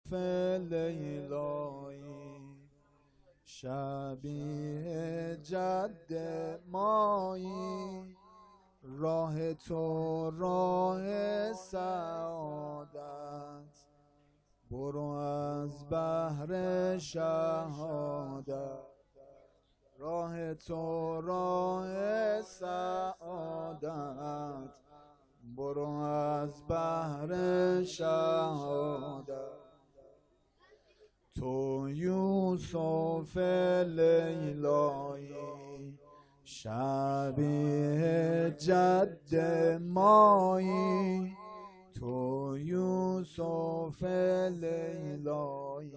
لیلایی، شبیه جد مایی. راه تو راه سعادت، برو از بحر شهادت. راه تو راه سعادت، برو از بحر شهادت. تو یوسف لیلایی، شبیه جد مایی. تو یوسف لیلایی،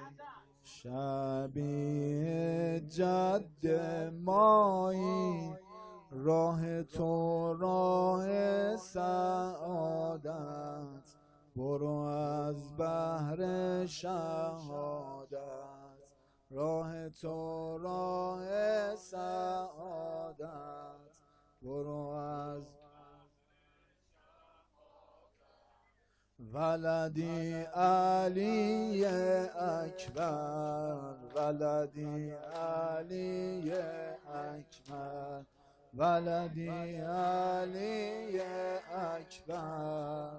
شبیه جد مایی. راه تو راه سعادت، برو از بحر شهادت. راه تو راه سعادت، برو از ولدی علی اکبر، ولدی علی اکبر، ولدی علی اکبر،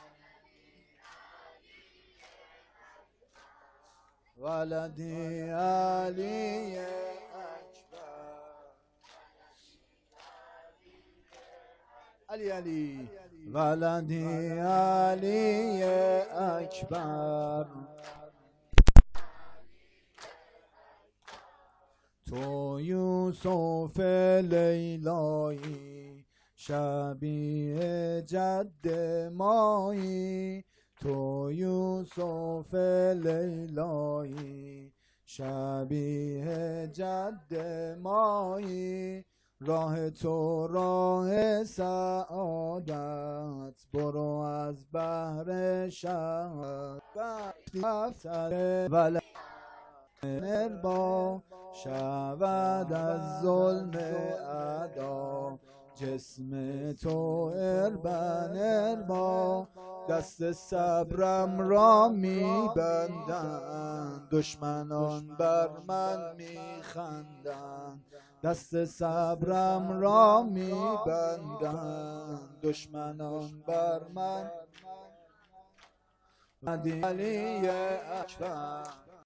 ولدی علی اکبر. علی علی ولدی علی اکبر. تو یوسف لیلایی، شبیه جد مایی. تو یوسف لیلایی، شبیه جد مایی. راه تو راه سعادت، برو از بحر شهادت. ولد با شود از ظلم اعدا، جسم تو اربن اربا. دست صبرم را میبندند، دشمنان بر من میخندند. دست صبرم را میبندند، دشمنان بر من. علی اکبر.